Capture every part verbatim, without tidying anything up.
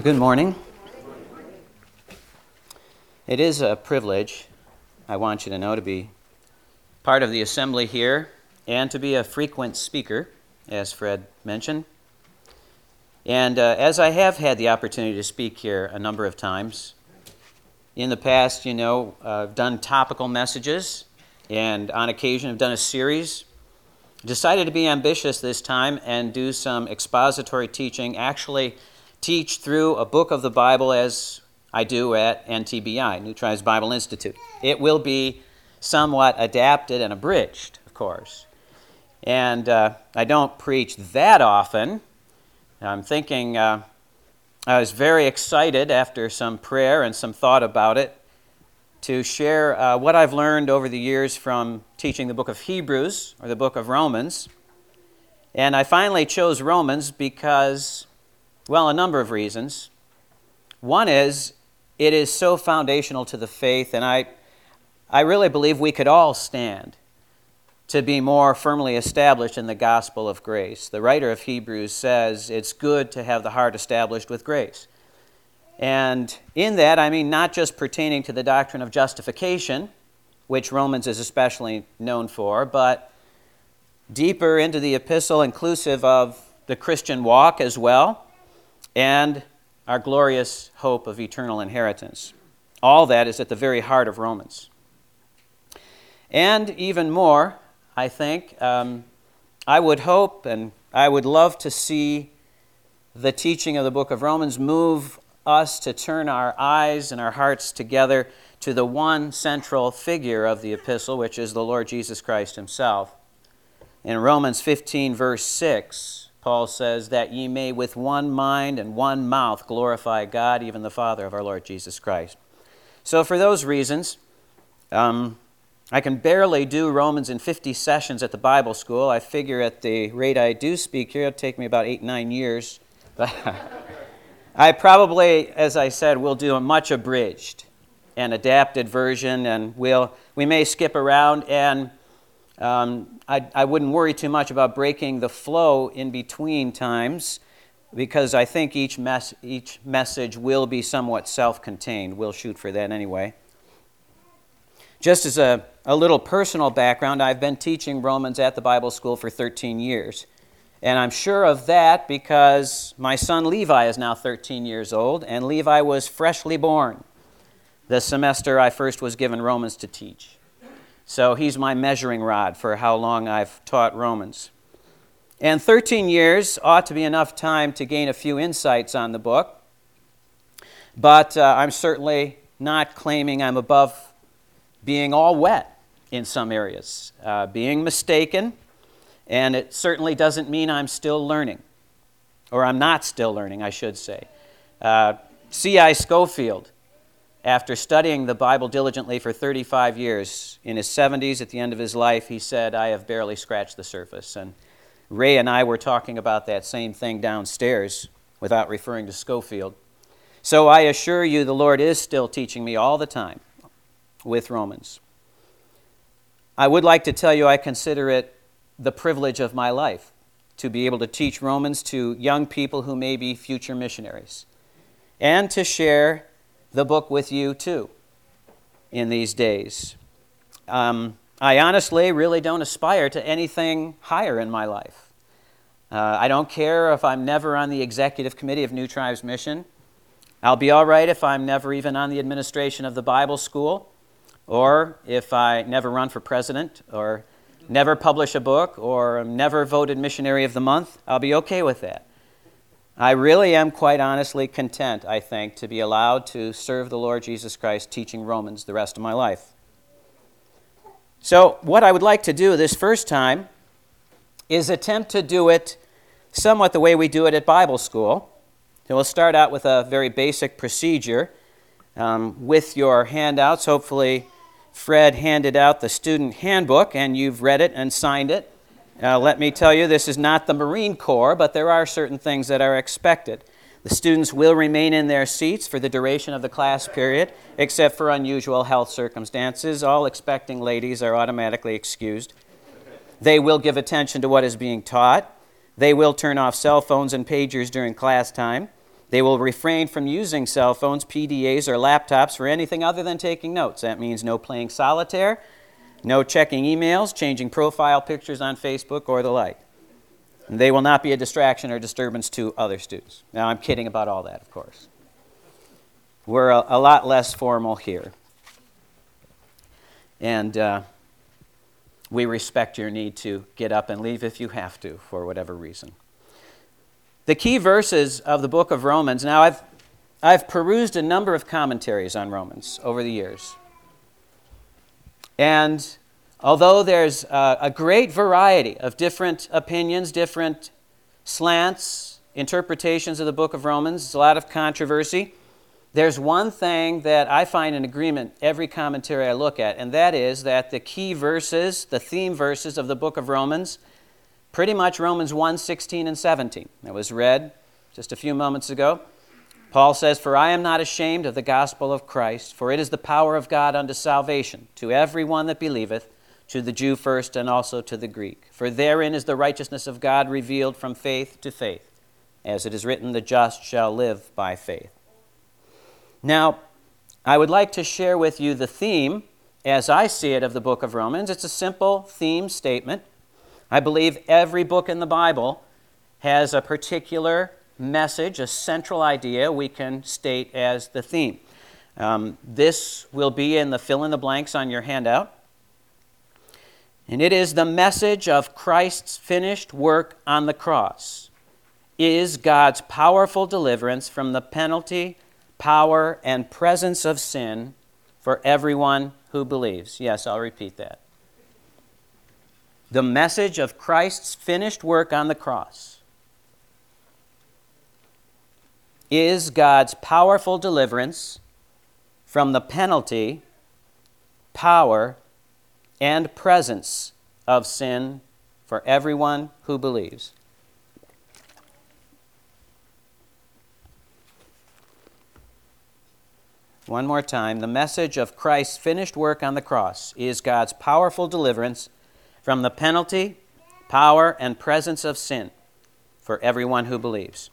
Good morning. It is a privilege, I want you to know, to be part of the assembly here and to be a frequent speaker, as Fred mentioned. And uh, as I have had the opportunity to speak here a number of times, in the past, you know, uh, I've done topical messages, and on occasion I've done a series. Decided to be ambitious this time and do some expository teaching, actually teach through a book of the Bible as I do at N T B I, New Tribes Bible Institute. It will be somewhat adapted and abridged, of course. And uh, I don't preach that often. I'm thinking, uh, I was very excited after some prayer and some thought about it to share uh, what I've learned over the years from teaching the book of Hebrews or the book of Romans. And I finally chose Romans because, well, a number of reasons. One is, it is so foundational to the faith, and I, I really believe we could all stand to be more firmly established in the gospel of grace. The writer of Hebrews says it's good to have the heart established with grace. And in that, I mean not just pertaining to the doctrine of justification, which Romans is especially known for, but deeper into the epistle, inclusive of the Christian walk as well, and our glorious hope of eternal inheritance. All that is at the very heart of Romans. And even more, I think, um, I would hope and I would love to see the teaching of the book of Romans move us to turn our eyes and our hearts together to the one central figure of the epistle, which is the Lord Jesus Christ himself. In Romans fifteen, verse six, Paul says that ye may with one mind and one mouth glorify God, even the Father of our Lord Jesus Christ. So for those reasons, um, I can barely do Romans in fifty sessions at the Bible school. I figure at the rate I do speak here, it'll take me about eight, nine years. I probably, as I said, will do a much abridged and adapted version, and we'll we may skip around, and um, I, I wouldn't worry too much about breaking the flow in between times, because I think each mes- each message will be somewhat self-contained. We'll shoot for that anyway. Just as a, a little personal background, I've been teaching Romans at the Bible school for thirteen years. And I'm sure of that because my son Levi is now thirteen years old, and Levi was freshly born the semester I first was given Romans to teach. So he's my measuring rod for how long I've taught Romans. And thirteen years ought to be enough time to gain a few insights on the book, but uh, I'm certainly not claiming I'm above being all wet in some areas, uh, being mistaken. And it certainly doesn't mean I'm still learning, or I'm not still learning, I should say. Uh, C I Scofield, after studying the Bible diligently for thirty-five years, in his seventies, at the end of his life, he said, I have barely scratched the surface. And Ray and I were talking about that same thing downstairs without referring to Scofield. So I assure you the Lord is still teaching me all the time with Romans. I would like to tell you I consider it the privilege of my life to be able to teach Romans to young people who may be future missionaries, and to share the book with you too in these days. Um, I honestly really don't aspire to anything higher in my life. Uh, I don't care if I'm never on the executive committee of New Tribes Mission. I'll be all right if I'm never even on the administration of the Bible school, or if I never run for president, or never publish a book, or never voted missionary of the month. I'll be okay with that. I really am quite honestly content, I think, to be allowed to serve the Lord Jesus Christ teaching Romans the rest of my life. So what I would like to do this first time is attempt to do it somewhat the way we do it at Bible school. So we'll start out with a very basic procedure. Um, with your handouts, hopefully Fred handed out the student handbook, and you've read it and signed it. Uh, let me tell you, this is not the Marine Corps, but there are certain things that are expected. The students will remain in their seats for the duration of the class period, except for unusual health circumstances. All expecting ladies are automatically excused. They will give attention to what is being taught. They will turn off cell phones and pagers during class time. They will refrain from using cell phones, P D As, or laptops for anything other than taking notes. That means no playing solitaire, no checking emails, changing profile pictures on Facebook, or the like. And they will not be a distraction or disturbance to other students. Now, I'm kidding about all that, of course. We're a, a lot less formal here. And uh, we respect your need to get up and leave if you have to, for whatever reason. The key verses of the book of Romans, now I've, I've perused a number of commentaries on Romans over the years. And although there's a, a great variety of different opinions, different slants, interpretations of the book of Romans, there's a lot of controversy, there's one thing that I find in agreement every commentary I look at, and that is that the key verses, the theme verses of the book of Romans, pretty much Romans one, sixteen, and seventeen. That was read just a few moments ago. Paul says, "For I am not ashamed of the gospel of Christ, for it is the power of God unto salvation, to every one that believeth, to the Jew first and also to the Greek. For therein is the righteousness of God revealed from faith to faith. As it is written, the just shall live by faith." Now, I would like to share with you the theme, as I see it, of the book of Romans. It's a simple theme statement. I believe every book in the Bible has a particular message, a central idea we can state as the theme. Um, this will be in the fill-in-the-blanks on your handout. And it is the message of Christ's finished work on the cross is God's powerful deliverance from the penalty, power, and presence of sin for everyone who believes. Yes, I'll repeat that. The message of Christ's finished work on the cross is God's powerful deliverance from the penalty, power, and presence of sin for everyone who believes. One more time. The message of Christ's finished work on the cross is God's powerful deliverance from the penalty, power, and presence of sin for everyone who believes.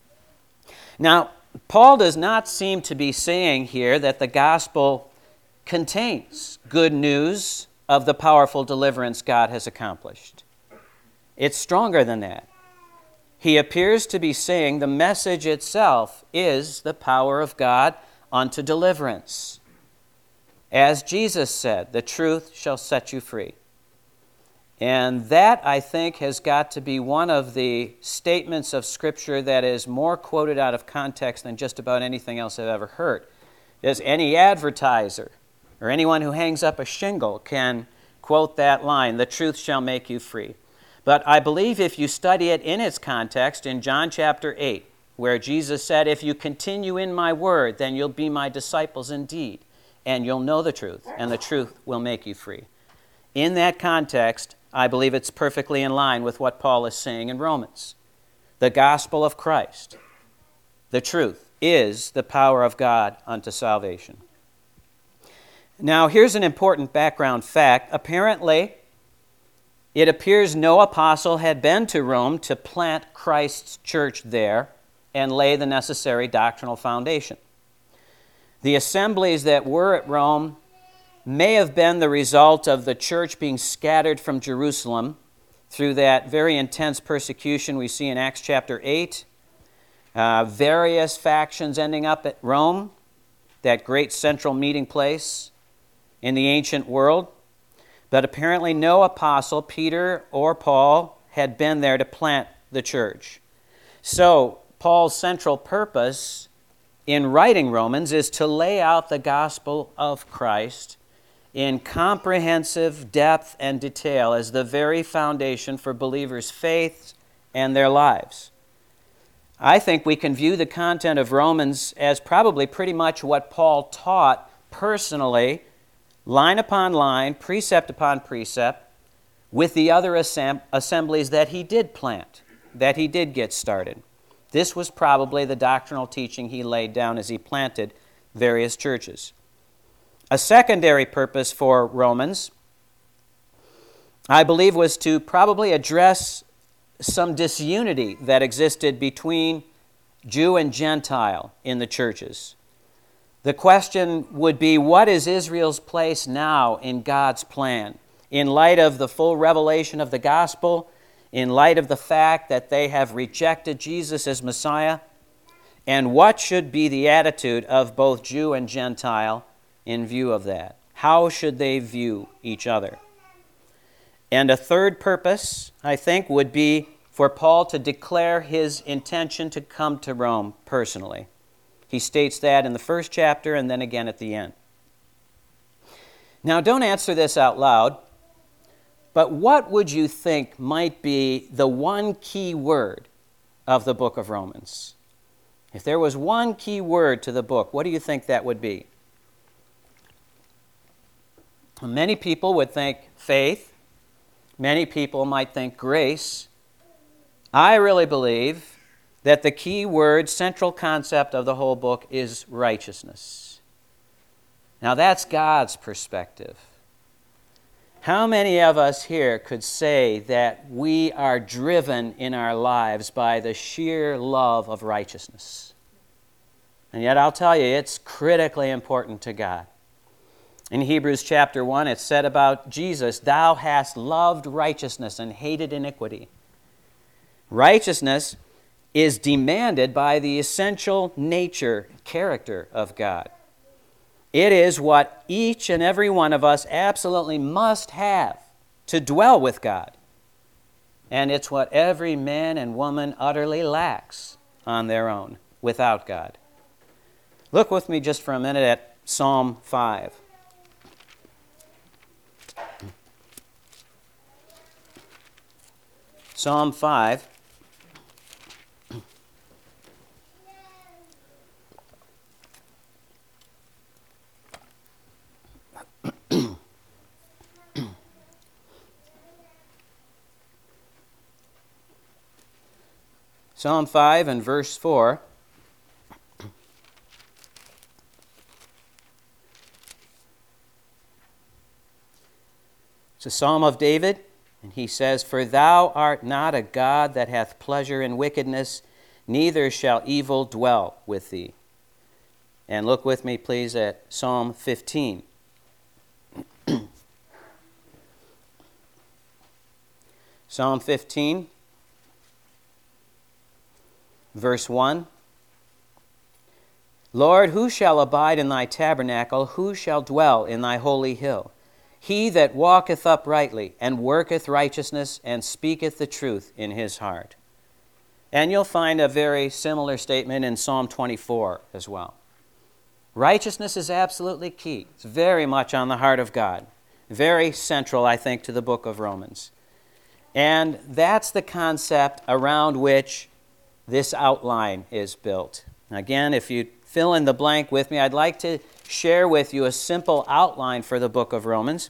Now, Paul does not seem to be saying here that the gospel contains good news of the powerful deliverance God has accomplished. It's stronger than that. He appears to be saying the message itself is the power of God unto deliverance. As Jesus said, the truth shall set you free. And that, I think, has got to be one of the statements of Scripture that is more quoted out of context than just about anything else I've ever heard. As any advertiser or anyone who hangs up a shingle can quote that line, the truth shall make you free. But I believe if you study it in its context in John chapter eight, where Jesus said, if you continue in my word, then you'll be my disciples indeed, and you'll know the truth, and the truth will make you free. In that context, I believe it's perfectly in line with what Paul is saying in Romans. The gospel of Christ, the truth, is the power of God unto salvation. Now, here's an important background fact. Apparently, it appears no apostle had been to Rome to plant Christ's church there and lay the necessary doctrinal foundation. The assemblies that were at Rome may have been the result of the church being scattered from Jerusalem through that very intense persecution we see in Acts chapter eight. Uh, various factions ending up at Rome, that great central meeting place in the ancient world. But apparently no apostle, Peter or Paul, had been there to plant the church. So Paul's central purpose in writing Romans is to lay out the gospel of Christ in comprehensive depth and detail as the very foundation for believers' faith and their lives. I think we can view the content of Romans as probably pretty much what Paul taught personally, line upon line, precept upon precept, with the other assemb- assemblies that he did plant, that he did get started. This was probably the doctrinal teaching he laid down as he planted various churches. A secondary purpose for Romans, I believe, was to probably address some disunity that existed between Jew and Gentile in the churches. The question would be, what is Israel's place now in God's plan? In light of the full revelation of the gospel, in light of the fact that they have rejected Jesus as Messiah, and what should be the attitude of both Jew and Gentile in view of that? How should they view each other? And a third purpose, I think, would be for Paul to declare his intention to come to Rome personally. He states that in the first chapter and then again at the end. Now, don't answer this out loud, but what would you think might be the one key word of the book of Romans? If there was one key word to the book, what do you think that would be? Many people would think faith. Many people might think grace. I really believe that the key word, central concept of the whole book is righteousness. Now that's God's perspective. How many of us here could say that we are driven in our lives by the sheer love of righteousness? And yet I'll tell you, it's critically important to God. In Hebrews chapter one, it's said about Jesus, "Thou hast loved righteousness and hated iniquity." Righteousness is demanded by the essential nature, character of God. It is what each and every one of us absolutely must have to dwell with God. And it's what every man and woman utterly lacks on their own without God. Look with me just for a minute at Psalm five. Psalm five. Psalm five and verse four. It's a psalm of David, and he says, "For thou art not a God that hath pleasure in wickedness, neither shall evil dwell with thee." And look with me, please, at Psalm fifteen. Psalm fifteen, verse one. "Lord, who shall abide in thy tabernacle? Who shall dwell in thy holy hill? He that walketh uprightly, and worketh righteousness, and speaketh the truth in his heart." And you'll find a very similar statement in Psalm twenty-four as well. Righteousness is absolutely key. It's very much on the heart of God. Very central, I think, to the book of Romans. And that's the concept around which this outline is built. Again, if you fill in the blank with me, I'd like to share with you a simple outline for the book of Romans.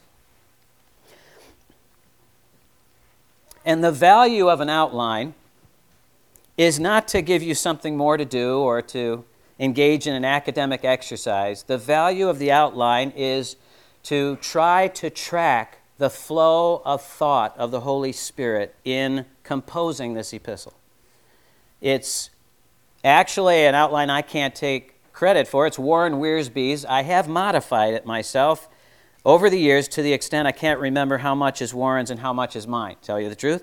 And the value of an outline is not to give you something more to do or to engage in an academic exercise. The value of the outline is to try to track the flow of thought of the Holy Spirit in composing this epistle. It's actually an outline I can't take credit for. It's Warren Wiersbe's. I have modified it myself over the years to the extent I can't remember how much is Warren's and how much is mine, tell you the truth.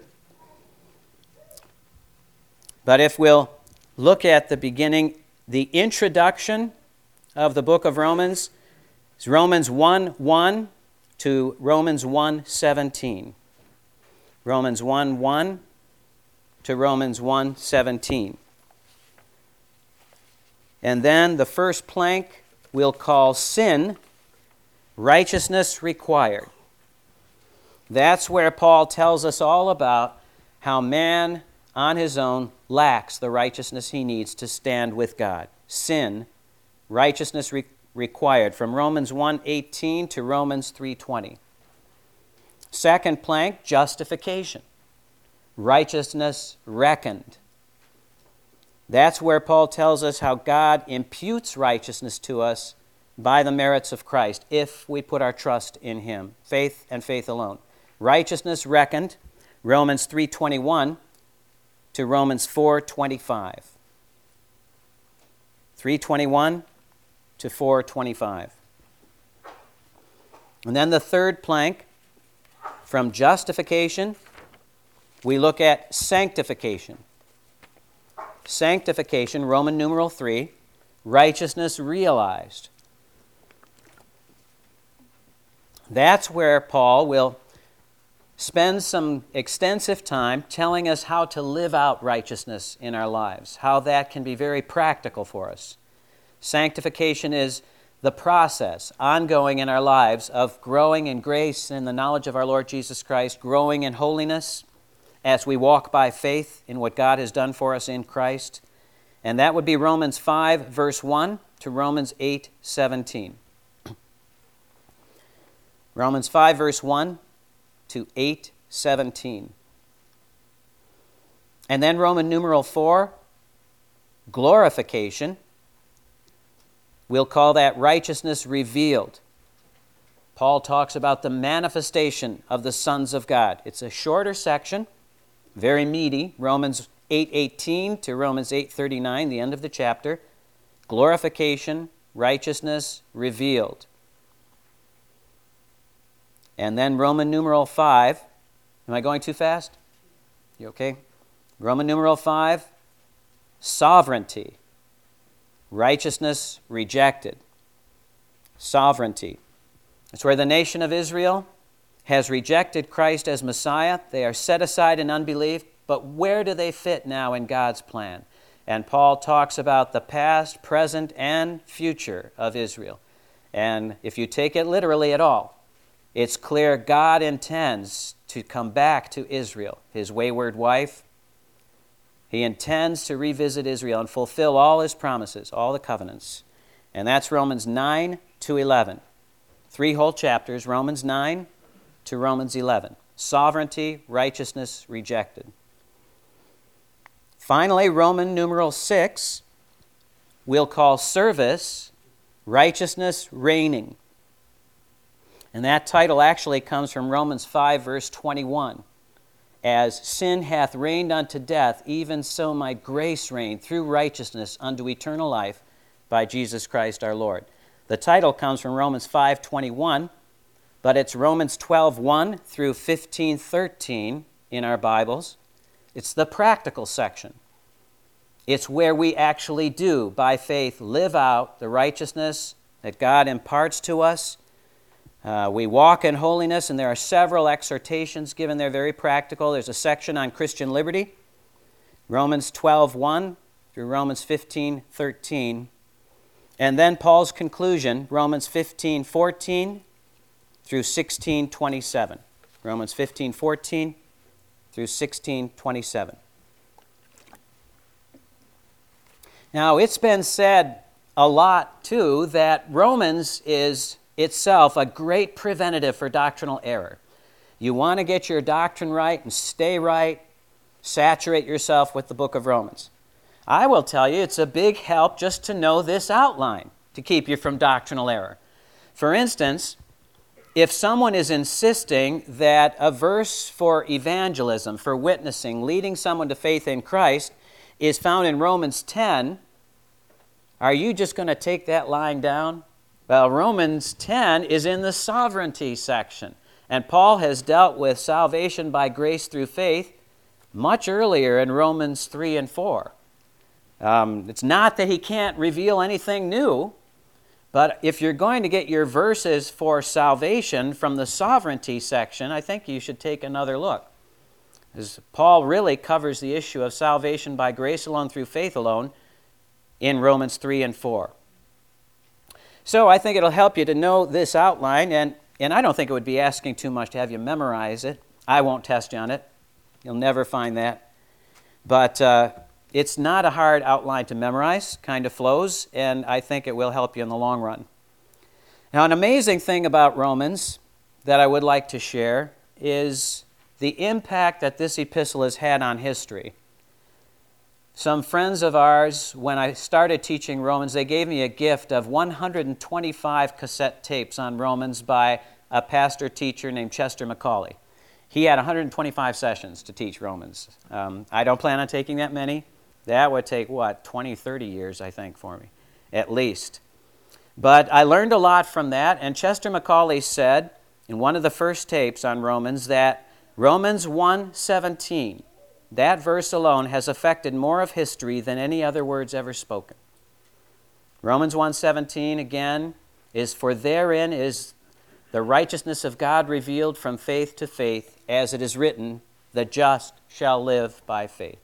But if we'll look at the beginning, the introduction of the book of Romans is Romans one one to Romans one seventeen. Romans one one to Romans one seventeen. And then the first plank we'll call sin, righteousness required. That's where Paul tells us all about how man on his own lacks the righteousness he needs to stand with God. Sin, righteousness re- required, from Romans one eighteen to Romans three twenty. Second plank, justification, righteousness reckoned. That's where Paul tells us how God imputes righteousness to us by the merits of Christ if we put our trust in him. Faith and faith alone. Righteousness reckoned, Romans three twenty-one to Romans four twenty-five. three twenty-one to four twenty-five. And then the third plank, from justification, we look at sanctification. Sanctification, Roman numeral three, righteousness realized. That's where Paul will spend some extensive time telling us how to live out righteousness in our lives, how that can be very practical for us. Sanctification is the process, ongoing in our lives, of growing in grace and the knowledge of our Lord Jesus Christ, growing in holiness as we walk by faith in what God has done for us in Christ. And that would be Romans five, verse one to Romans eight, seventeen. Romans five, verse one to eight seventeen. And then Roman numeral four, glorification. We'll call that righteousness revealed. Paul talks about the manifestation of the sons of God. It's a shorter section, very meaty, Romans eight eighteen to Romans eight thirty-nine, the end of the chapter. Glorification, righteousness revealed. And then Roman numeral five. Am I going too fast? You okay? Roman numeral five, sovereignty. Righteousness rejected. Sovereignty. It's where the nation of Israel has rejected Christ as Messiah. They are set aside in unbelief, but where do they fit now in God's plan? And Paul talks about the past, present, and future of Israel. And if you take it literally at all, it's clear God intends to come back to Israel, his wayward wife. He intends to revisit Israel and fulfill all his promises, all the covenants. And that's Romans nine to eleven. Three whole chapters, Romans nine to Romans eleven. Sovereignty, righteousness rejected. Finally, Roman numeral six, we'll call service, righteousness reigning. And that title actually comes from Romans five, verse twenty-one. As sin hath reigned unto death, even so might grace reign through righteousness unto eternal life by Jesus Christ our Lord. The title comes from Romans five twenty-one, but it's Romans twelve one through fifteen thirteen in our Bibles. It's the practical section. It's where we actually do, by faith, live out the righteousness that God imparts to us. Uh, we walk in holiness, and there are several exhortations given there, very practical. There's a section on Christian liberty, Romans twelve one through Romans fifteen thirteen. And then Paul's conclusion, Romans fifteen fourteen through sixteen twenty-seven. Romans fifteen fourteen through sixteen twenty-seven. Now, it's been said a lot, too, that Romans is itself a great preventative for doctrinal error. You want to get your doctrine right and stay right, saturate yourself with the book of Romans. I will tell you, it's a big help just to know this outline to keep you from doctrinal error. For instance, if someone is insisting that a verse for evangelism, for witnessing, leading someone to faith in Christ, is found in Romans ten, are you just going to take that lying down? Well, Romans ten is in the sovereignty section, and Paul has dealt with salvation by grace through faith much earlier in Romans three and four. Um, it's not that he can't reveal anything new, but if you're going to get your verses for salvation from the sovereignty section, I think you should take another look. As Paul really covers the issue of salvation by grace alone through faith alone in Romans three and four. So I think it'll help you to know this outline, and, and I don't think it would be asking too much to have you memorize it. I won't test you on it. You'll never find that. But uh, it's not a hard outline to memorize, kind of flows, and I think it will help you in the long run. Now, an amazing thing about Romans that I would like to share is the impact that this epistle has had on history. Some friends of ours, when I started teaching Romans, they gave me a gift of one hundred twenty-five cassette tapes on Romans by a pastor-teacher named Chester McCauley. He had one hundred twenty-five sessions to teach Romans. Um, I don't plan on taking that many. That would take, what, twenty, thirty years, I think, for me. at least. But I learned a lot from that, and Chester McCauley said in one of the first tapes on Romans that Romans one seventeen, that verse alone has affected more of history than any other words ever spoken. Romans one seventeen, again, is for therein is the righteousness of God revealed from faith to faith, as it is written, the just shall live by faith.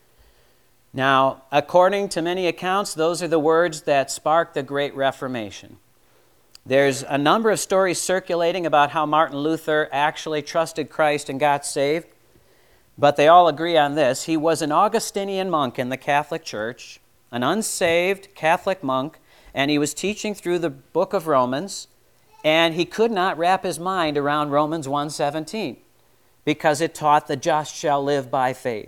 Now, according to many accounts, those are the words that sparked the Great Reformation. There's a number of stories circulating about how Martin Luther actually trusted Christ and got saved, but they all agree on this. He was an Augustinian monk in the Catholic Church, an unsaved Catholic monk, and he was teaching through the book of Romans, and he could not wrap his mind around Romans one seventeen because it taught the just shall live by faith.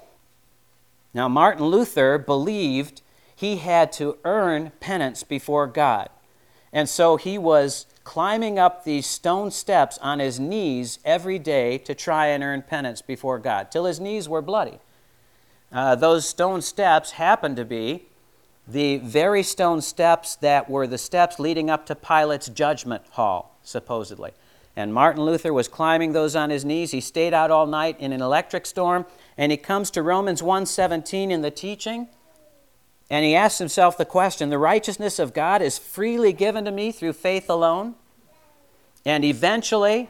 Now, Martin Luther believed he had to earn penance before God. And so he was climbing up these stone steps on his knees every day to try and earn penance before God, till his knees were bloody. Uh, those stone steps happened to be the very stone steps that were the steps leading up to Pilate's judgment hall, supposedly. And Martin Luther was climbing those on his knees. He stayed out all night in an electric storm, and he comes to Romans one seventeen in the teaching, and he asks himself the question, the righteousness of God is freely given to me through faith alone. And eventually,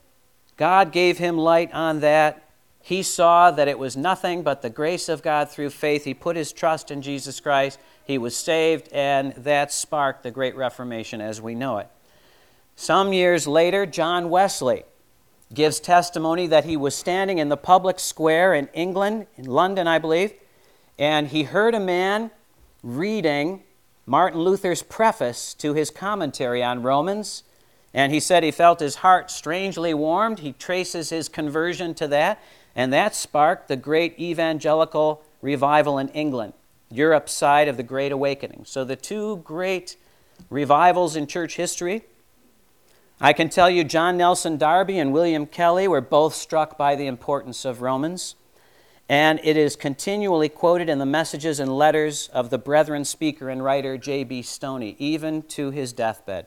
God gave him light on that. He saw that it was nothing but the grace of God through faith. He put his trust in Jesus Christ. He was saved, and that sparked the Great Reformation as we know it. Some years later, John Wesley gives testimony that he was standing in the public square in England, in London, I believe, and he heard a man reading Martin Luther's preface to his commentary on Romans, and he said he felt his heart strangely warmed. He traces his conversion to that, and that sparked the great evangelical revival in England, Europe's side of the Great Awakening. So the two great revivals in church history. I can tell you John Nelson Darby and William Kelly were both struck by the importance of Romans, and it is continually quoted in the messages and letters of the Brethren speaker and writer J B Stoney, even to his deathbed.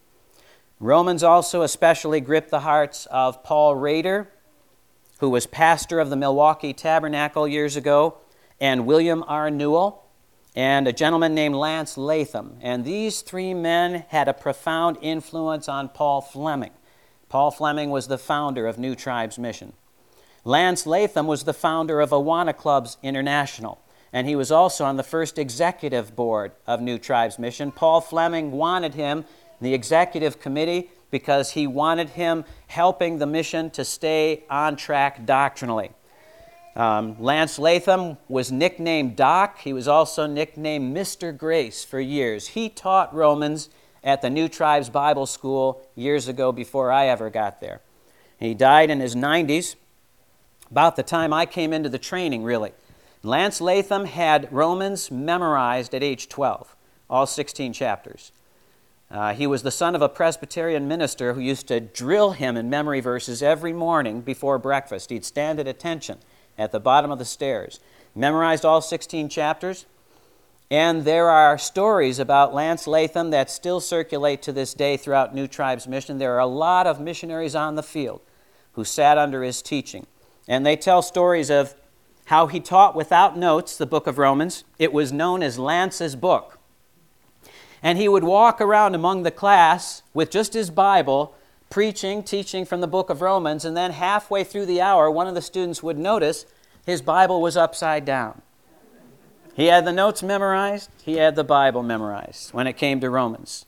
Romans also especially gripped the hearts of Paul Rader, who was pastor of the Milwaukee Tabernacle years ago, and William R. Newell, and a gentleman named Lance Latham. And these three men had a profound influence on Paul Fleming. Paul Fleming was the founder of New Tribes Mission. Lance Latham was the founder of Awana Clubs International, and he was also on the first executive board of New Tribes Mission. Paul Fleming wanted him in the executive committee because he wanted him helping the mission to stay on track doctrinally. Um, Lance Latham was nicknamed Doc. He was also nicknamed Mister Grace for years. He taught Romans at the New Tribes Bible School years ago before I ever got there. He died in his nineties, about the time I came into the training, really. Lance Latham had Romans memorized at age twelve, all sixteen chapters. Uh, he was the son of a Presbyterian minister who used to drill him in memory verses every morning before breakfast. He'd stand at attention at the bottom of the stairs. Memorized all sixteen chapters. And there are stories about Lance Latham that still circulate to this day throughout New Tribes Mission. There are a lot of missionaries on the field who sat under his teaching. And they tell stories of how he taught without notes the book of Romans. It was known as Lance's book. And he would walk around among the class with just his Bible, preaching, teaching from the book of Romans, and then halfway through the hour, one of the students would notice his Bible was upside down. He had the notes memorized, he had the Bible memorized when it came to Romans.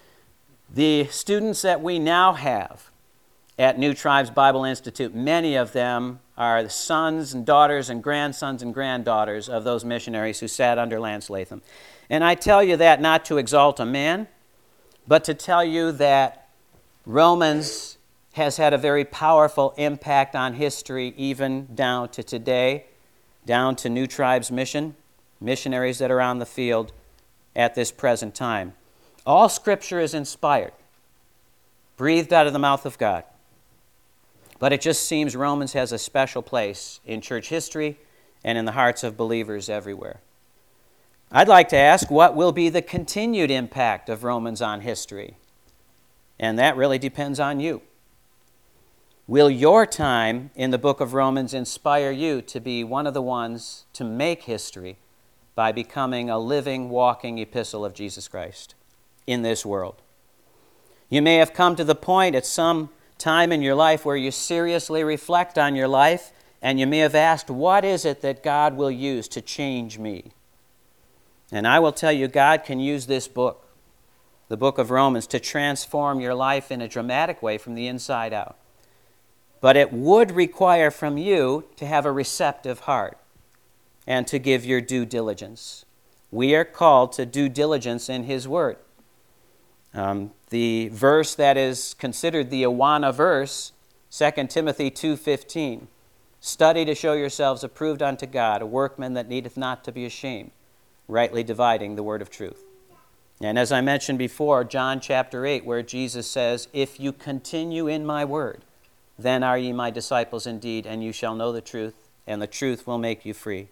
The students that we now have at New Tribes Bible Institute, many of them are the sons and daughters and grandsons and granddaughters of those missionaries who sat under Lance Latham. And I tell you that not to exalt a man, but to tell you that Romans has had a very powerful impact on history, even down to today, down to New Tribes Mission, missionaries that are on the field at this present time. All Scripture is inspired, breathed out of the mouth of God. But it just seems Romans has a special place in church history and in the hearts of believers everywhere. I'd like to ask, what will be the continued impact of Romans on history? And that really depends on you. Will your time in the book of Romans inspire you to be one of the ones to make history by becoming a living, walking epistle of Jesus Christ in this world? You may have come to the point at some time in your life where you seriously reflect on your life, and you may have asked, what is it that God will use to change me? And I will tell you, God can use this book, the book of Romans, to transform your life in a dramatic way from the inside out. But it would require from you to have a receptive heart and to give your due diligence. We are called to due diligence in His Word. Um, the verse that is considered the Awana verse, Second Timothy two fifteen, study to show yourselves approved unto God, a workman that needeth not to be ashamed, rightly dividing the word of truth. And as I mentioned before, John chapter eight, where Jesus says, if you continue in my word, then are ye my disciples indeed, and you shall know the truth, and the truth will make you free.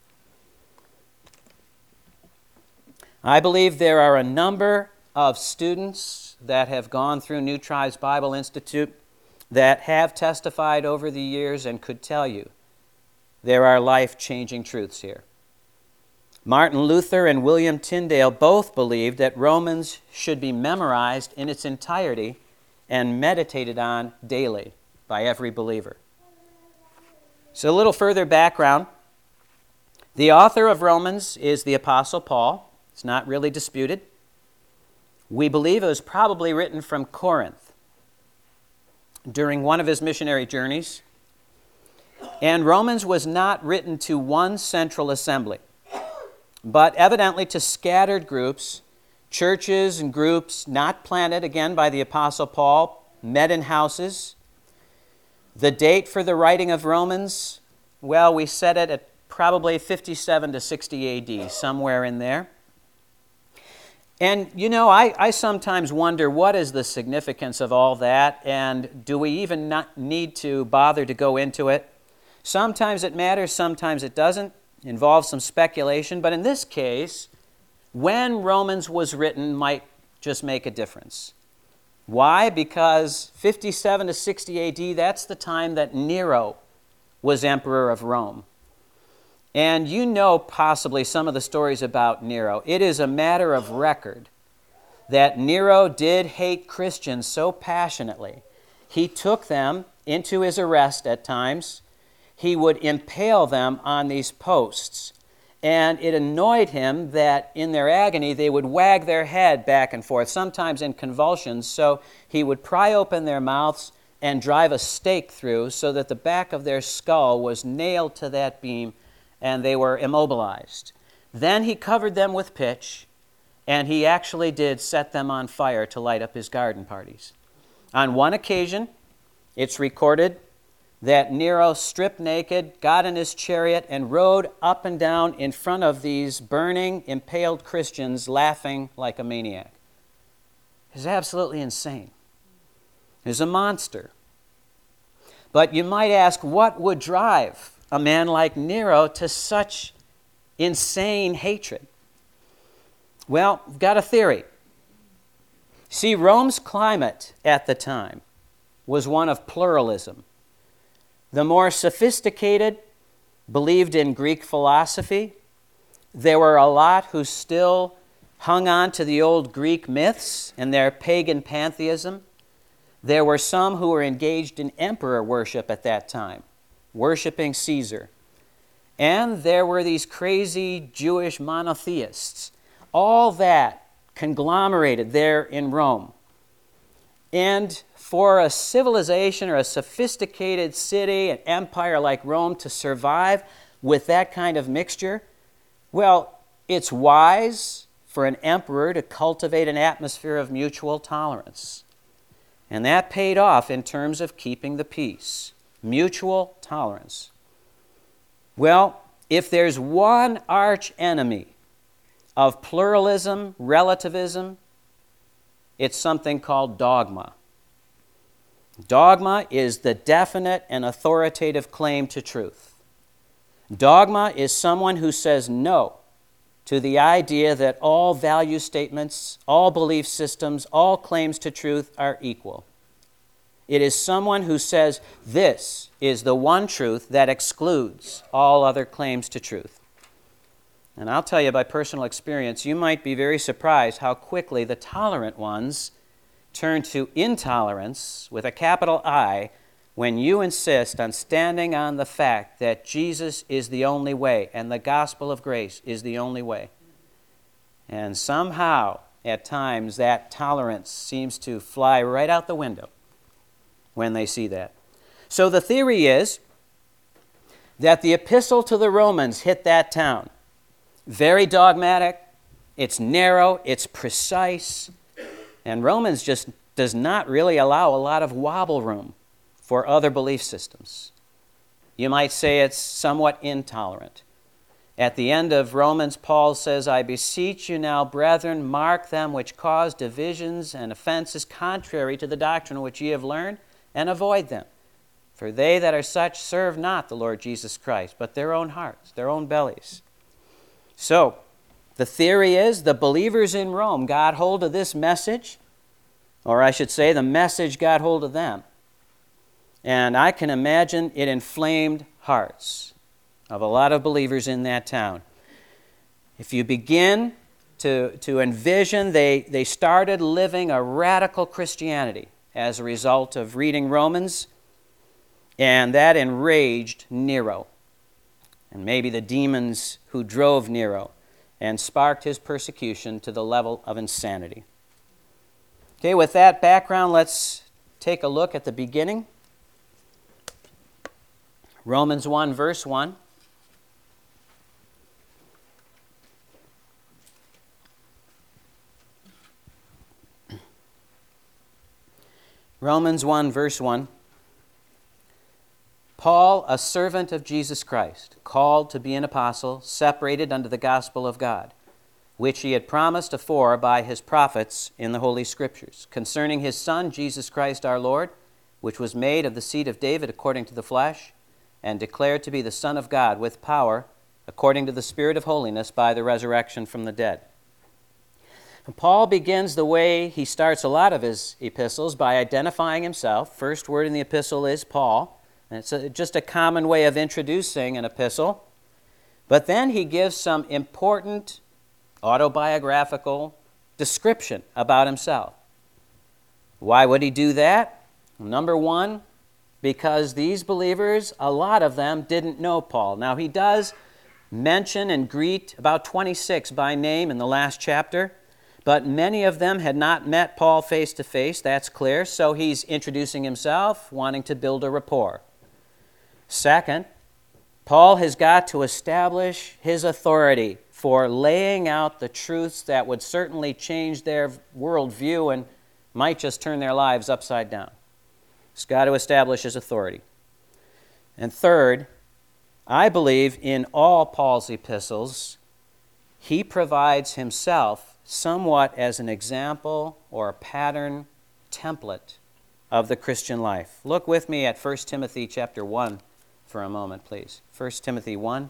I believe there are a number of students that have gone through New Tribes Bible Institute that have testified over the years and could tell you there are life-changing truths here. Martin Luther and William Tyndale both believed that Romans should be memorized in its entirety and meditated on daily by every believer. So a little further background. The author of Romans is the Apostle Paul. It's not really disputed. We believe it was probably written from Corinth during one of his missionary journeys. And Romans was not written to one central assembly, but evidently to scattered groups, churches and groups not planted, again, by the Apostle Paul, met in houses. The date for the writing of Romans, well, we set it at probably fifty-seven to sixty A D, somewhere in there. And, you know, I, I sometimes wonder, what is the significance of all that, and do we even not need to bother to go into it? Sometimes it matters, sometimes it doesn't. It involves some speculation, but in this case, when Romans was written might just make a difference. Why? Because fifty-seven to sixty A D, that's the time that Nero was emperor of Rome. And you know possibly some of the stories about Nero. It is a matter of record that Nero did hate Christians so passionately. He took them into his arrest at times. He would impale them on these posts. And it annoyed him that in their agony they would wag their head back and forth, sometimes in convulsions. So he would pry open their mouths and drive a stake through so that the back of their skull was nailed to that beam and they were immobilized. Then he covered them with pitch, and he actually did set them on fire to light up his garden parties. On one occasion, it's recorded that Nero stripped naked, got in his chariot, and rode up and down in front of these burning, impaled Christians, laughing like a maniac. It's absolutely insane. He's a monster. But you might ask, what would drive a man like Nero to such insane hatred? Well, I've got a theory. See, Rome's climate at the time was one of pluralism. The more sophisticated believed in Greek philosophy. There were a lot who still hung on to the old Greek myths and their pagan pantheism. There were some who were engaged in emperor worship at that time, worshiping Caesar. And there were these crazy Jewish monotheists. All that conglomerated there in Rome. And for a civilization or a sophisticated city, an empire like Rome to survive with that kind of mixture, well, it's wise for an emperor to cultivate an atmosphere of mutual tolerance. And that paid off in terms of keeping the peace. Mutual tolerance. Well, if there's one arch enemy of pluralism, relativism, it's something called dogma. Dogma is the definite and authoritative claim to truth. Dogma is someone who says no to the idea that all value statements, all belief systems, all claims to truth are equal. It is someone who says this is the one truth that excludes all other claims to truth. And I'll tell you by personal experience, you might be very surprised how quickly the tolerant ones turn to intolerance with a capital I when you insist on standing on the fact that Jesus is the only way and the gospel of grace is the only way. And somehow, at times, that tolerance seems to fly right out the window when they see that. So the theory is that the epistle to the Romans hit that town. Very dogmatic, it's narrow, it's precise, and Romans just does not really allow a lot of wobble room for other belief systems. You might say it's somewhat intolerant. At the end of Romans, Paul says, I beseech you now, brethren, mark them which cause divisions and offenses contrary to the doctrine which ye have learned, and avoid them. For they that are such serve not the Lord Jesus Christ, but their own hearts, their own bellies. So, the theory is the believers in Rome got hold of this message, or I should say the message got hold of them. And I can imagine it inflamed hearts of a lot of believers in that town. If you begin to, to envision, they, they started living a radical Christianity as a result of reading Romans, and that enraged Nero, and maybe the demons who drove Nero, and sparked his persecution to the level of insanity. Okay, with that background, let's take a look at the beginning. Romans one, verse one. Romans one, verse one. Paul, a servant of Jesus Christ, called to be an apostle, separated unto the gospel of God, which he had promised afore by his prophets in the Holy Scriptures, concerning his Son, Jesus Christ our Lord, which was made of the seed of David according to the flesh, and declared to be the Son of God with power, according to the Spirit of holiness, by the resurrection from the dead. And Paul begins the way he starts a lot of his epistles by identifying himself. First word in the epistle is Paul. And it's a, just a common way of introducing an epistle. But then he gives some important autobiographical description about himself. Why would he do that? Number one, because these believers, a lot of them, didn't know Paul. Now, he does mention and greet about twenty-six by name in the last chapter, but many of them had not met Paul face to face, that's clear, so he's introducing himself, wanting to build a rapport. Second, Paul has got to establish his authority for laying out the truths that would certainly change their worldview and might just turn their lives upside down. He's got to establish his authority. And third, I believe in all Paul's epistles, he provides himself somewhat as an example or a pattern template of the Christian life. Look with me at First Timothy chapter one for a moment, please. First Timothy one.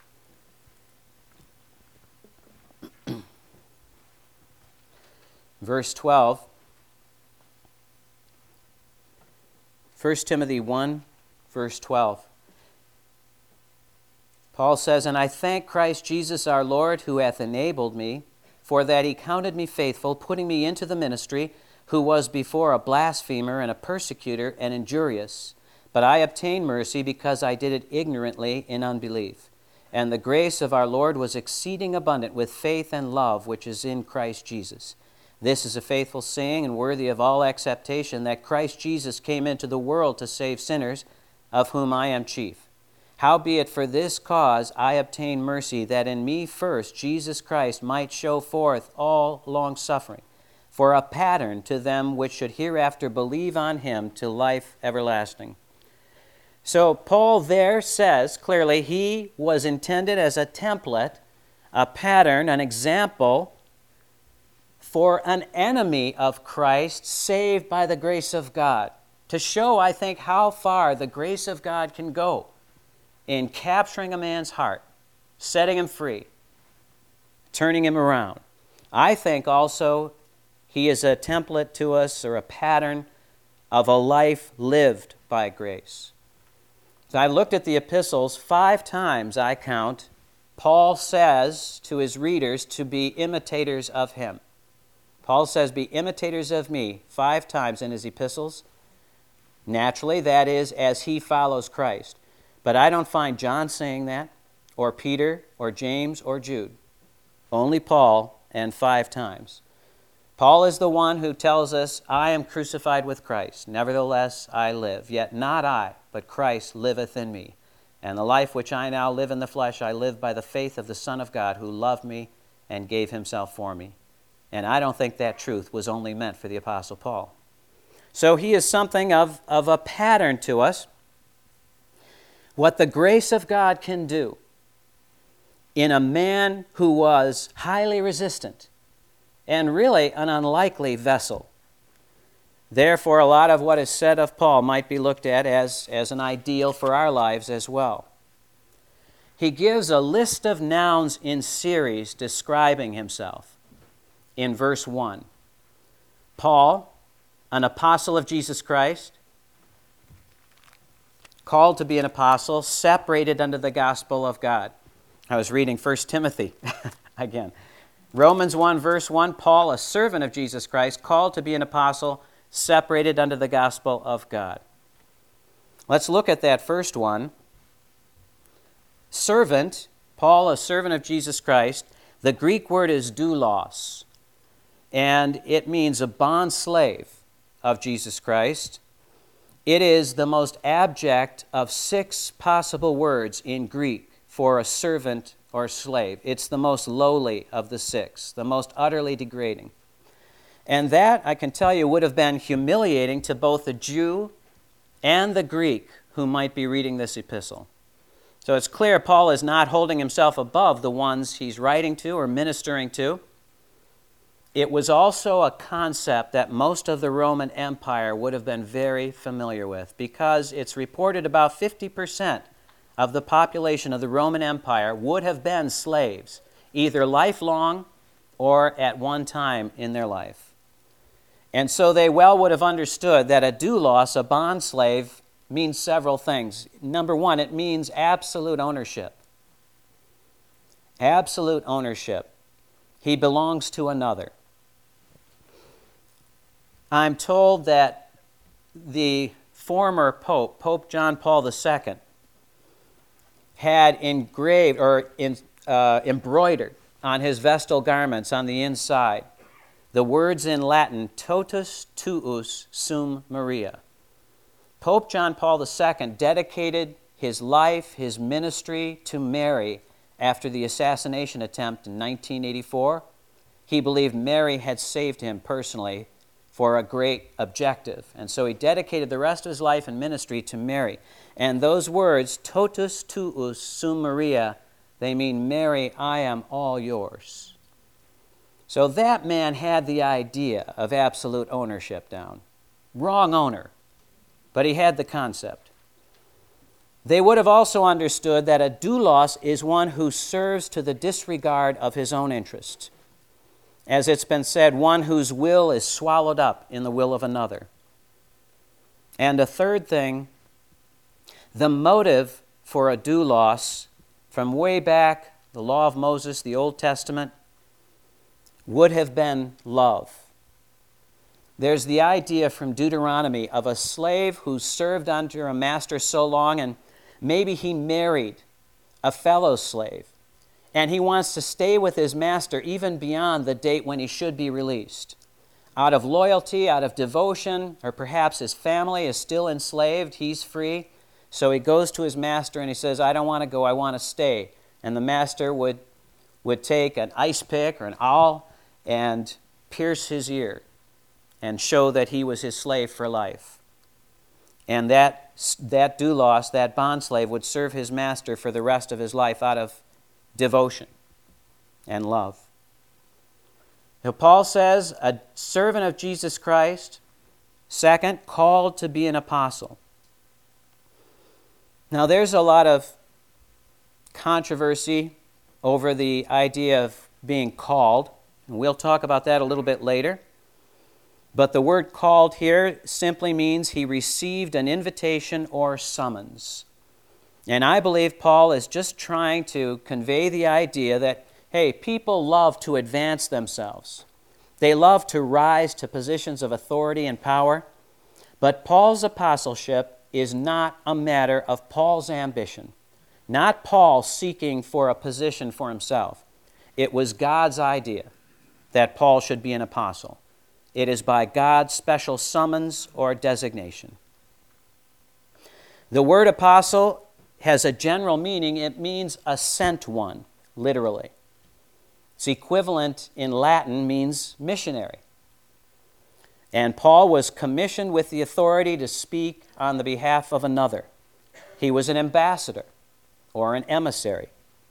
Verse twelve. First Timothy one, verse twelve. Paul says, And I thank Christ Jesus our Lord, who hath enabled me, for that he counted me faithful, putting me into the ministry, who was before a blasphemer and a persecutor and injurious. But I obtained mercy because I did it ignorantly in unbelief. And the grace of our Lord was exceeding abundant with faith and love which is in Christ Jesus. This is a faithful saying and worthy of all acceptation, that Christ Jesus came into the world to save sinners, of whom I am chief. Howbeit for this cause I obtained mercy, that in me first Jesus Christ might show forth all longsuffering, for a pattern to them which should hereafter believe on him to life everlasting. So Paul there says clearly he was intended as a template, a pattern, an example for an enemy of Christ saved by the grace of God, to show, I think, how far the grace of God can go in capturing a man's heart, setting him free, turning him around. I think also he is a template to us, or a pattern of a life lived by grace. So I looked at the epistles. Five times, I count, Paul says to his readers to be imitators of him. Paul says, be imitators of me, five times in his epistles. Naturally, that is as he follows Christ. But I don't find John saying that, or Peter, or James, or Jude. Only Paul, and five times. Paul is the one who tells us, I am crucified with Christ. Nevertheless, I live. Yet not I, but Christ liveth in me. And the life which I now live in the flesh, I live by the faith of the Son of God, who loved me and gave himself for me. And I don't think that truth was only meant for the Apostle Paul. So he is something of, of a pattern to us. What the grace of God can do in a man who was highly resistant and really an unlikely vessel. Therefore, a lot of what is said of Paul might be looked at as, as an ideal for our lives as well. He gives a list of nouns in series describing himself. In verse one, Paul, an apostle of Jesus Christ, called to be an apostle, separated unto the gospel of God. I was reading First Timothy again. Romans one, verse one, Paul, a servant of Jesus Christ, called to be an apostle, separated unto the gospel of God. Let's look at that first one. Servant, Paul, a servant of Jesus Christ. The Greek word is doulos, and it means a bond slave of Jesus Christ. It is the most abject of six possible words in Greek for a servant or slave. It's the most lowly of the six, the most utterly degrading. And that, I can tell you, would have been humiliating to both the Jew and the Greek who might be reading this epistle. So it's clear Paul is not holding himself above the ones he's writing to or ministering to. It was also a concept that most of the Roman Empire would have been very familiar with, because it's reported about fifty percent of the population of the Roman Empire would have been slaves, either lifelong or at one time in their life. And so they well would have understood that a doulos, a bond slave, means several things. Number one, it means absolute ownership. Absolute ownership. He belongs to another. I'm told that the former Pope, Pope John Paul the Second, had engraved or in, uh, embroidered on his vestal garments on the inside the words in Latin, totus tuus sum Maria. Pope John Paul the Second dedicated his life, his ministry to Mary after the assassination attempt in nineteen eighty-four. He believed Mary had saved him personally for a great objective. And so he dedicated the rest of his life and ministry to Mary. And those words, totus tuus sum Maria, they mean, Mary, I am all yours. So that man had the idea of absolute ownership down. Wrong owner, but he had the concept. They would have also understood that a doulos is one who serves to the disregard of his own interests. As it's been said, one whose will is swallowed up in the will of another. And a third thing, the motive for a doulos from way back, the law of Moses, the Old Testament, would have been love. There's the idea from Deuteronomy of a slave who served under a master so long, and maybe he married a fellow slave, and he wants to stay with his master even beyond the date when he should be released. Out of loyalty, out of devotion, or perhaps his family is still enslaved, he's free. So he goes to his master and he says, I don't want to go, I want to stay. And the master would, would take an ice pick or an awl and pierce his ear and show that he was his slave for life. And that, that doulos, that bondslave, would serve his master for the rest of his life out of devotion and love. Now, Paul says, a servant of Jesus Christ. Second, called to be an apostle. Now, there's a lot of controversy over the idea of being called, and we'll talk about that a little bit later. But the word called here simply means he received an invitation or summons. And I believe Paul is just trying to convey the idea that, hey, people love to advance themselves. They love to rise to positions of authority and power. But Paul's apostleship is not a matter of Paul's ambition, not Paul seeking for a position for himself. It was God's idea that Paul should be an apostle. It is by God's special summons or designation. The word apostle has a general meaning. It means a sent one, literally. Its equivalent in Latin means missionary. And Paul was commissioned with the authority to speak on the behalf of another. He was an ambassador or an emissary.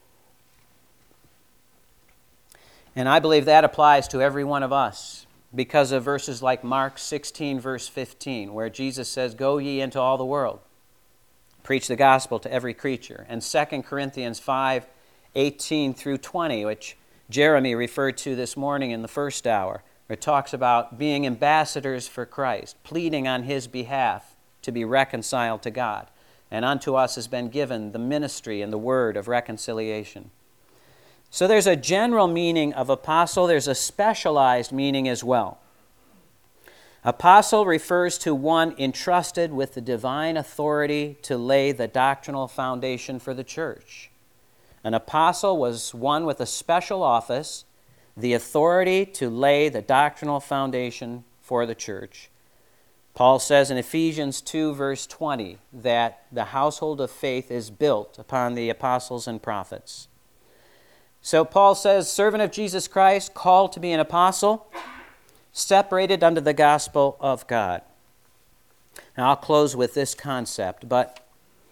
And I believe that applies to every one of us because of verses like Mark sixteen, verse fifteen, where Jesus says, "Go ye into all the world, preach the gospel to every creature." And Second Corinthians five, eighteen through twenty, which Jeremy referred to this morning in the first hour, where it talks about being ambassadors for Christ, pleading on his behalf to be reconciled to God. And unto us has been given the ministry and the word of reconciliation. So there's a general meaning of apostle. There's a specialized meaning as well. Apostle refers to one entrusted with the divine authority to lay the doctrinal foundation for the church. An apostle was one with a special office, the authority to lay the doctrinal foundation for the church. Paul says in Ephesians two, verse twenty, that the household of faith is built upon the apostles and prophets. So Paul says, servant of Jesus Christ, called to be an apostle, separated unto the gospel of God. Now I'll close with this concept, but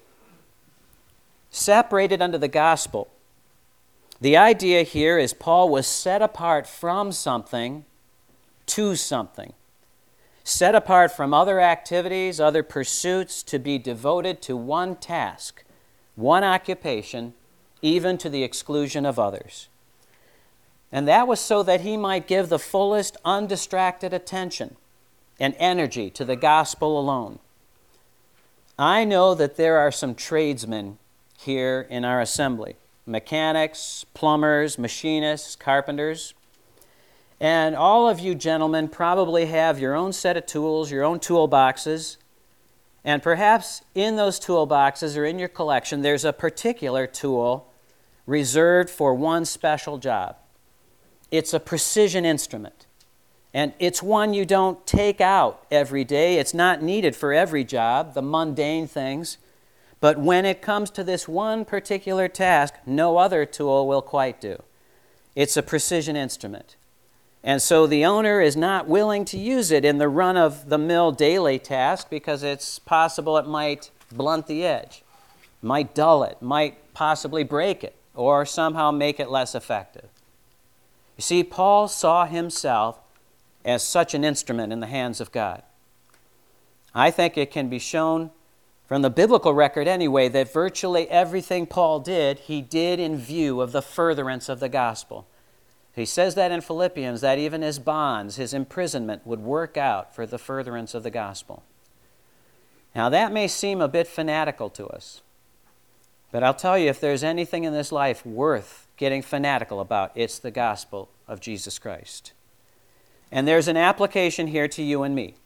separated unto the gospel. The idea here is Paul was set apart from something to something. Set apart from other activities, other pursuits, to be devoted to one task, one occupation, even to the exclusion of others. And that was so that he might give the fullest, undistracted attention and energy to the gospel alone. I know that there are some tradesmen here in our assembly, mechanics, plumbers, machinists, carpenters, and all of you gentlemen probably have your own set of tools, your own toolboxes, and perhaps in those toolboxes or in your collection there's a particular tool reserved for one special job. It's a precision instrument, and it's one you don't take out every day. It's not needed for every job, the mundane things. But when it comes to this one particular task, no other tool will quite do. It's a precision instrument. And so the owner is not willing to use it in the run-of-the-mill daily task because it's possible it might blunt the edge, might dull it, might possibly break it, or somehow make it less effective. You see, Paul saw himself as such an instrument in the hands of God. I think it can be shown from the biblical record anyway that virtually everything Paul did, he did in view of the furtherance of the gospel. He says that in Philippians, that even his bonds, his imprisonment, would work out for the furtherance of the gospel. Now that may seem a bit fanatical to us, but I'll tell you, if there's anything in this life worth getting fanatical about, it's the gospel of Jesus Christ. And there's an application here to you and me.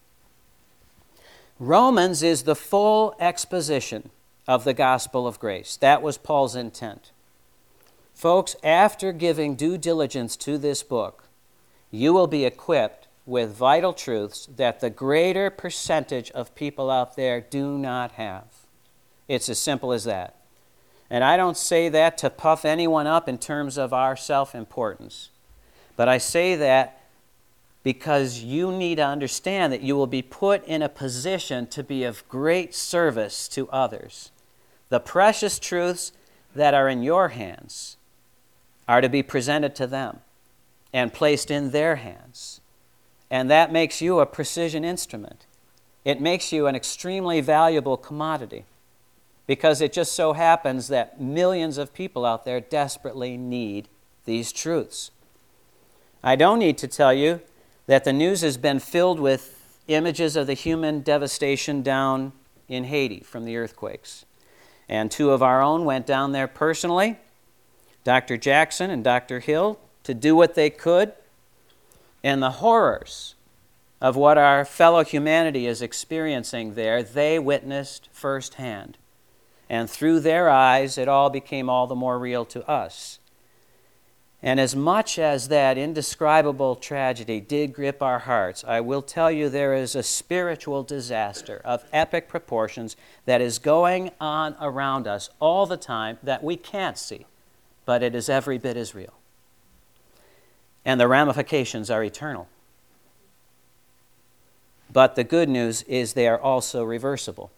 Romans is the full exposition of the gospel of grace. That was Paul's intent. Folks, after giving due diligence to this book, you will be equipped with vital truths that the greater percentage of people out there do not have. It's as simple as that. And I don't say that to puff anyone up in terms of our self-importance, but I say that because you need to understand that you will be put in a position to be of great service to others. The precious truths that are in your hands are to be presented to them and placed in their hands. And that makes you a precision instrument. It makes you an extremely valuable commodity because it just so happens that millions of people out there desperately need these truths. I don't need to tell you that the news has been filled with images of the human devastation down in Haiti from the earthquakes. And two of our own went down there personally, Doctor Jackson and Doctor Hill, to do what they could. And the horrors of what our fellow humanity is experiencing there, they witnessed firsthand. And through their eyes, it all became all the more real to us. And as much as that indescribable tragedy did grip our hearts, I will tell you there is a spiritual disaster of epic proportions that is going on around us all the time that we can't see, but it is every bit as real. And the ramifications are eternal. But the good news is they are also reversible.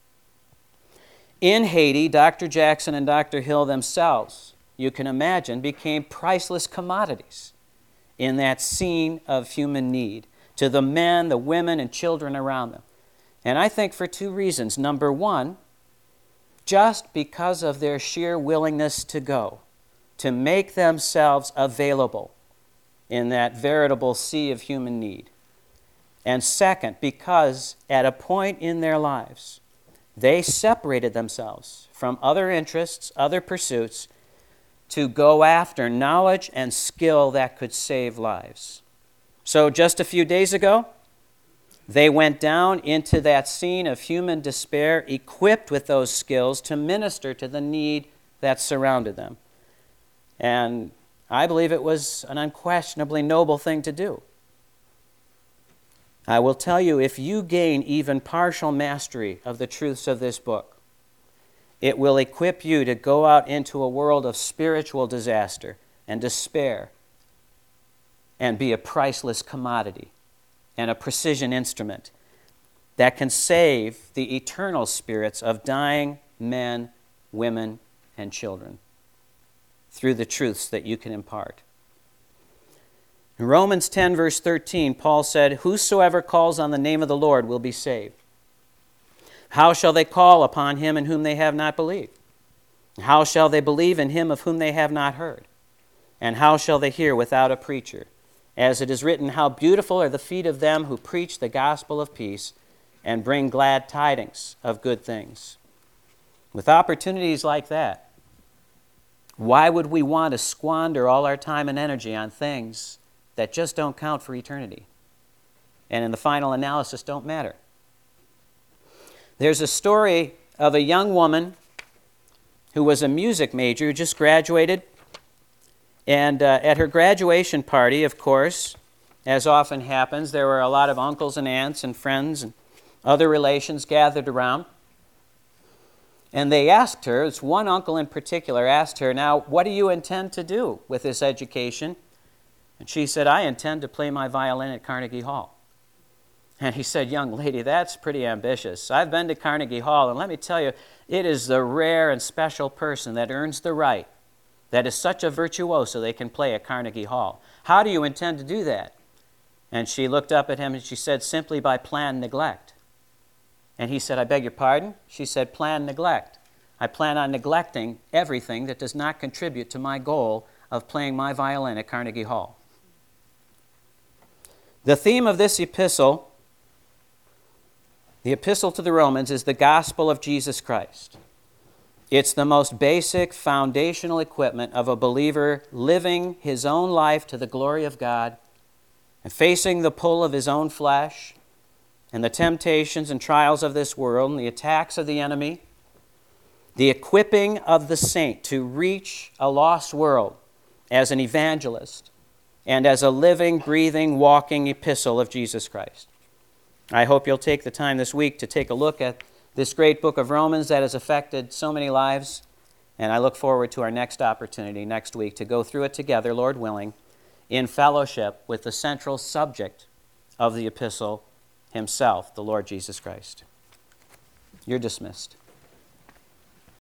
In Haiti, Doctor Jackson and Doctor Hill themselves, you can imagine, became priceless commodities in that scene of human need to the men, the women, and children around them. And I think for two reasons. Number one, just because of their sheer willingness to go, to make themselves available in that veritable sea of human need. And second, because at a point in their lives, they separated themselves from other interests, other pursuits, to go after knowledge and skill that could save lives. So just a few days ago, they went down into that scene of human despair, equipped with those skills to minister to the need that surrounded them. And I believe it was an unquestionably noble thing to do. I will tell you, if you gain even partial mastery of the truths of this book, it will equip you to go out into a world of spiritual disaster and despair and be a priceless commodity and a precision instrument that can save the eternal spirits of dying men, women, and children through the truths that you can impart. In Romans ten, verse thirteen, Paul said, "Whosoever calls on the name of the Lord will be saved. How shall they call upon him in whom they have not believed? How shall they believe in him of whom they have not heard? And how shall they hear without a preacher? As it is written, how beautiful are the feet of them who preach the gospel of peace and bring glad tidings of good things." With opportunities like that, why would we want to squander all our time and energy on things that just don't count for eternity and in the final analysis don't matter? There's a story of a young woman who was a music major who just graduated. And uh, at her graduation party, of course, as often happens, there were a lot of uncles and aunts and friends and other relations gathered around. And they asked her, it's one uncle in particular, asked her, "Now, what do you intend to do with this education?" And she said, "I intend to play my violin at Carnegie Hall." And he said, "Young lady, that's pretty ambitious. I've been to Carnegie Hall, and let me tell you, it is the rare and special person that earns the right, that is such a virtuoso they can play at Carnegie Hall. How do you intend to do that?" And she looked up at him and she said, "Simply by plan neglect." And he said, "I beg your pardon?" She said, "Plan neglect. I plan on neglecting everything that does not contribute to my goal of playing my violin at Carnegie Hall." The theme of this epistle, the epistle to the Romans, is the gospel of Jesus Christ. It's the most basic foundational equipment of a believer living his own life to the glory of God and facing the pull of his own flesh and the temptations and trials of this world and the attacks of the enemy, the equipping of the saint to reach a lost world as an evangelist and as a living, breathing, walking epistle of Jesus Christ. I hope you'll take the time this week to take a look at this great book of Romans that has affected so many lives, and I look forward to our next opportunity next week to go through it together, Lord willing, in fellowship with the central subject of the epistle himself, the Lord Jesus Christ. You're dismissed.